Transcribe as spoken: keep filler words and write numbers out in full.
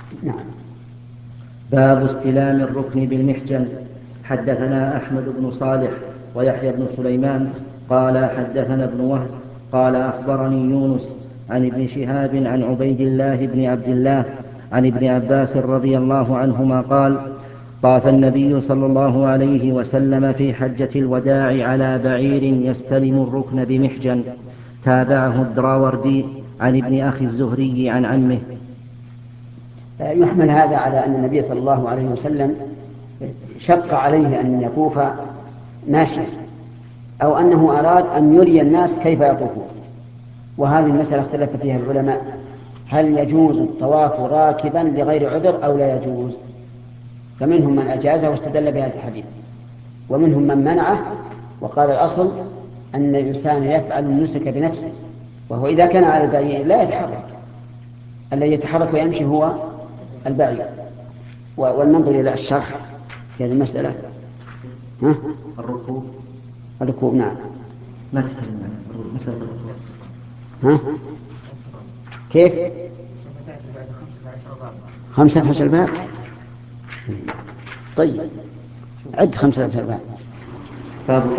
نعم. باب استلام الركن بالمحجن. حدثنا أحمد بن صالح ويحيى بن سليمان قال حدثنا ابن وهب قال أخبرني يونس عن ابن شهاب عن عبيد الله بن عبد الله عن ابن عباس رضي الله عنهما قال طاف النبي صلى الله عليه وسلم في حجة الوداع على بعير يستلم الركن بمحجن. تابعه الدراوردي عن ابن أخي الزهري عن عمه. يحمل هذا على أن النبي صلى الله عليه وسلم شق عليه أن يطوف ماشيا، أو أنه أراد أن يري الناس كيف يطوفون. وهذه المسألة اختلف فيها العلماء، هل يجوز الطواف راكبا لغير عذر أو لا يجوز؟ فمنهم من أجازه واستدل بهذا الحديث، ومنهم من منعه وقال الأصل أن الإنسان يفعل النسك بنفسه، وهو إذا كان على البعير لا يتحرك، الذي يتحرك ويمشي هو البعير. والننظر إلى الشرح في هذه المسألة. ها؟ الركوب الركوب نعم. ما تكلم عن مسألة الركوب. ها؟ كيف؟ خمسة عشر باب. طيب عد خمسة عشر باب.